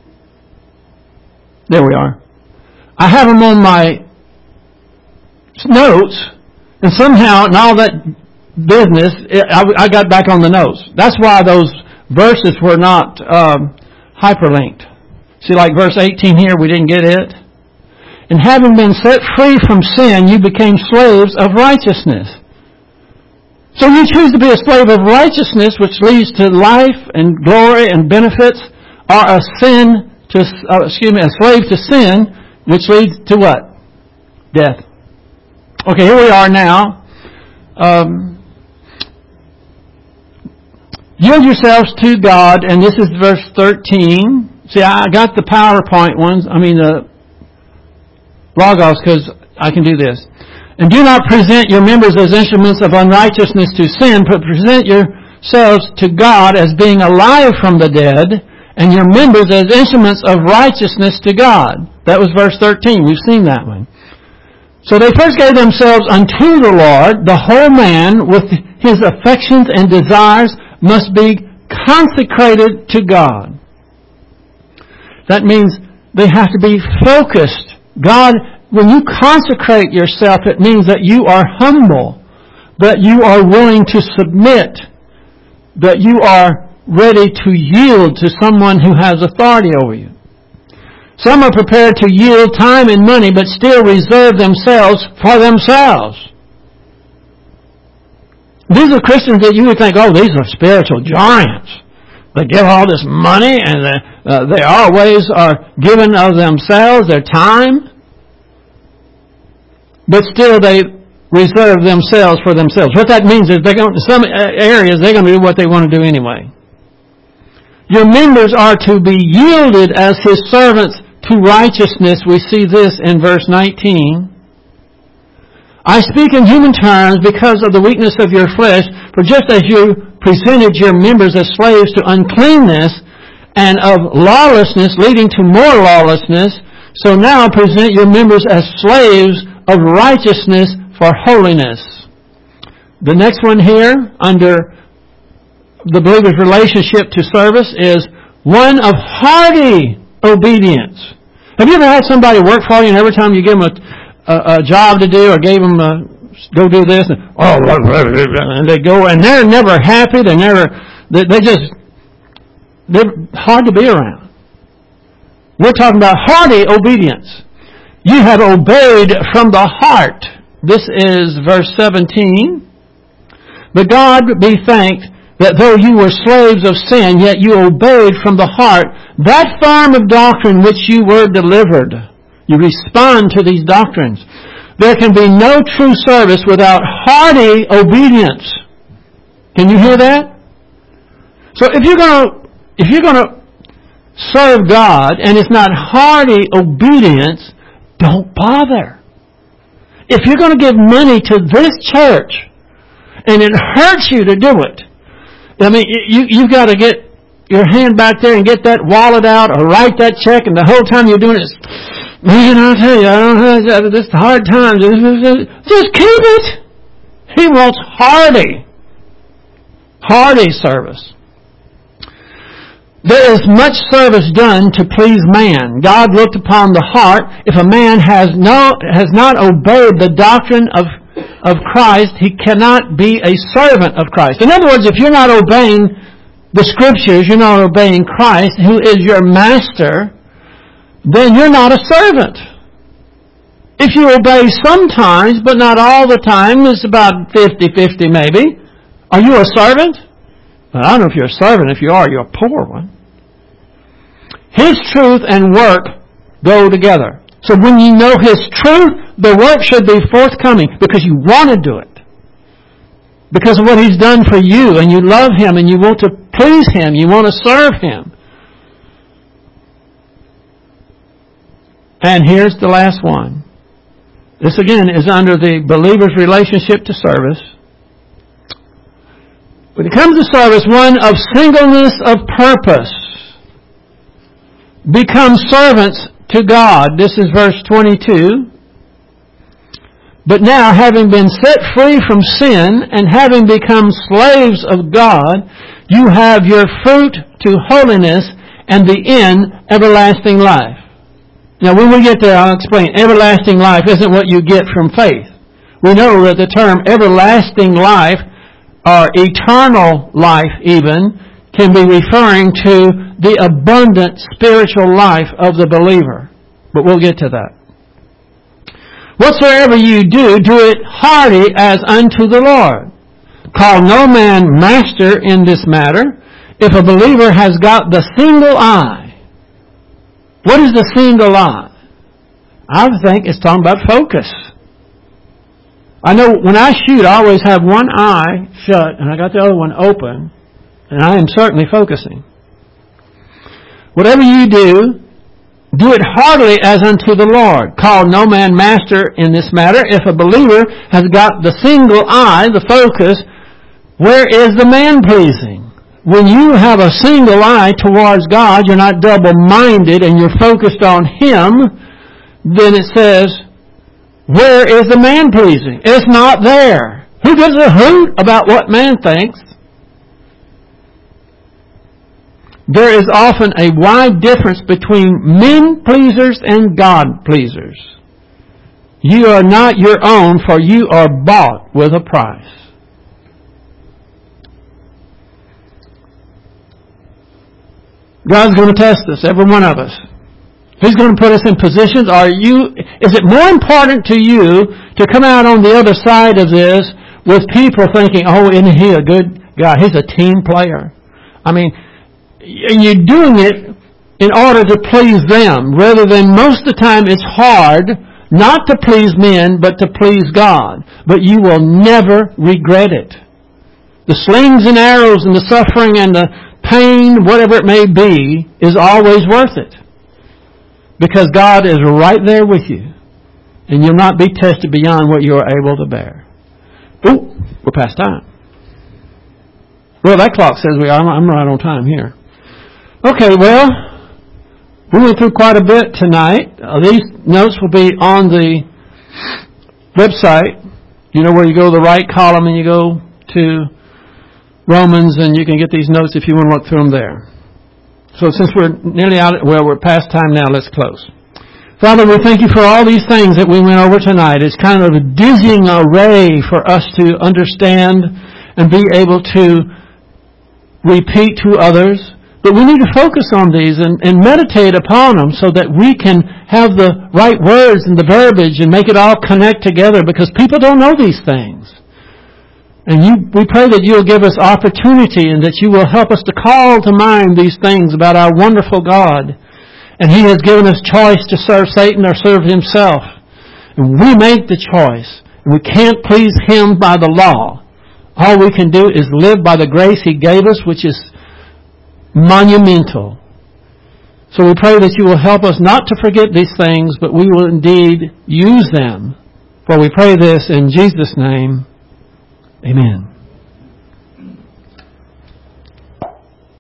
Speaker 1: there we are. I have them on my notes, and somehow, in all that business, it, I, I got back on the notes. That's why those verses were not um, hyperlinked. See, like verse eighteen here, we didn't get it. And having been set free from sin, you became slaves of righteousness. So you choose to be a slave of righteousness, which leads to life and glory and benefits, or a sin to, uh, excuse me, a slave to sin, which leads to what? Death. Okay, here we are now. Um, yield yourselves to God, and this is verse thirteen. See, I got the PowerPoint ones, I mean the Logos, because I can do this. And do not present your members as instruments of unrighteousness to sin, but present yourselves to God as being alive from the dead, and your members as instruments of righteousness to God. That was verse thirteen. We've seen that one. So they first gave themselves unto the Lord. The whole man, with his affections and desires, must be consecrated to God. That means they have to be focused. God, when you consecrate yourself, it means that you are humble, that you are willing to submit, that you are ready to yield to someone who has authority over you. Some are prepared to yield time and money, but still reserve themselves for themselves.
Speaker 2: These are Christians that you would think, oh, these are spiritual giants. They give all this money, and they, uh, they always are giving of themselves, their time. But still they reserve themselves for themselves. What that means is they're going, in some areas they're going to do what they want to do anyway. Your members are to be yielded as His servants to righteousness. We see this in verse nineteen. I speak in human terms because of the weakness of your flesh, for just as you presented your members as slaves to uncleanness and of lawlessness leading to more lawlessness, so now present your members as slaves of righteousness for holiness. The next one here, under the believer's relationship to service, is one of hearty obedience. Have you ever had somebody work for you, and every time you give them a A, a job to do, or gave them a, go do this, and oh, and they go, and they're never happy. They never, they, they just, they're hard to be around. We're talking about hearty obedience. You have obeyed from the heart. This is verse seventeen. But God be thanked that though you were slaves of sin, yet you obeyed from the heart that form of doctrine which you were delivered. You respond to these doctrines. There can be no true service without hearty obedience. Can you hear that? So if you're going to, if you're going to serve God and it's not hearty obedience, don't bother. If you're going to give money to this church and it hurts you to do it, I mean, you, you've got to get your hand back there and get that wallet out or write that check, and the whole time you're doing it, man, I'll tell you, I don't know, this is hard times. Just keep it. He wants hearty, hearty service. There is much service done to please man. God looked upon the heart. If a man has no has not obeyed the doctrine of of Christ, he cannot be a servant of Christ. In other words, if you're not obeying the Scriptures, you're not obeying Christ, who is your master, then you're not a servant. If you obey sometimes, but not all the time, it's about fifty-fifty maybe, are you a servant? Well, I don't know if you're a servant. If you are, you're a poor one. His truth and work go together. So when you know His truth, the work should be forthcoming because you want to do it. Because of what He's done for you, and you love Him, and you want to please Him, you want to serve Him. And here's the last one. This again is under the believer's relationship to service. When it comes to service, one of singleness of purpose. Become servants to God. This is verse twenty-two. But now, having been set free from sin and having become slaves of God, you have your fruit to holiness and the end everlasting life. Now, when we get there, I'll explain. Everlasting life isn't what you get from faith. We know that the term everlasting life, or eternal life even, can be referring to the abundant spiritual life of the believer. But we'll get to that. Whatsoever you do, do it hearty as unto the Lord. Call no man master in this matter. If a believer has got the single eye, what is the single eye? I think it's talking about focus. I know when I shoot, I always have one eye shut and I got the other one open, and I am certainly focusing. Whatever you do, do it heartily as unto the Lord. Call no man master in this matter. If a believer has got the single eye, the focus, where is the man-pleasing? When you have a single eye towards God, you're not double-minded and you're focused on Him, then it says, where is the man-pleasing? It's not there. Who gives a hoot about what man thinks? There is often a wide difference between men-pleasers and God-pleasers. You are not your own, for you are bought with a price. God's going to test us, every one of us. He's going to put us in positions. Are you? Is it more important to you to come out on the other side of this with people thinking, oh, isn't he a good guy? He's a team player. I mean, and you're doing it in order to please them, rather than most of the time it's hard not to please men, but to please God. But you will never regret it. The slings and arrows and the suffering and the pain, whatever it may be, is always worth it. Because God is right there with you. And you'll not be tested beyond what you are able to bear. Ooh, we're past time. Well, that clock says we are. I'm right on time here. Okay, well, we went through quite a bit tonight. Uh, these notes will be on the website. You know where you go to the right column and you go to Romans, and you can get these notes if you want to look through them there. So since we're nearly out, well, we're past time now, let's close. Father, we thank you for all these things that we went over tonight. It's kind of a dizzying array for us to understand and be able to repeat to others. But we need to focus on these and, and meditate upon them so that we can have the right words and the verbiage and make it all connect together, because people don't know these things. And you, we pray that you'll give us opportunity and that you will help us to call to mind these things about our wonderful God. And He has given us choice to serve Satan or serve Himself. And we make the choice. And we can't please Him by the law. All we can do is live by the grace He gave us, which is monumental. So we pray that you will help us not to forget these things, but we will indeed use them. For we pray this in Jesus' name. Amen.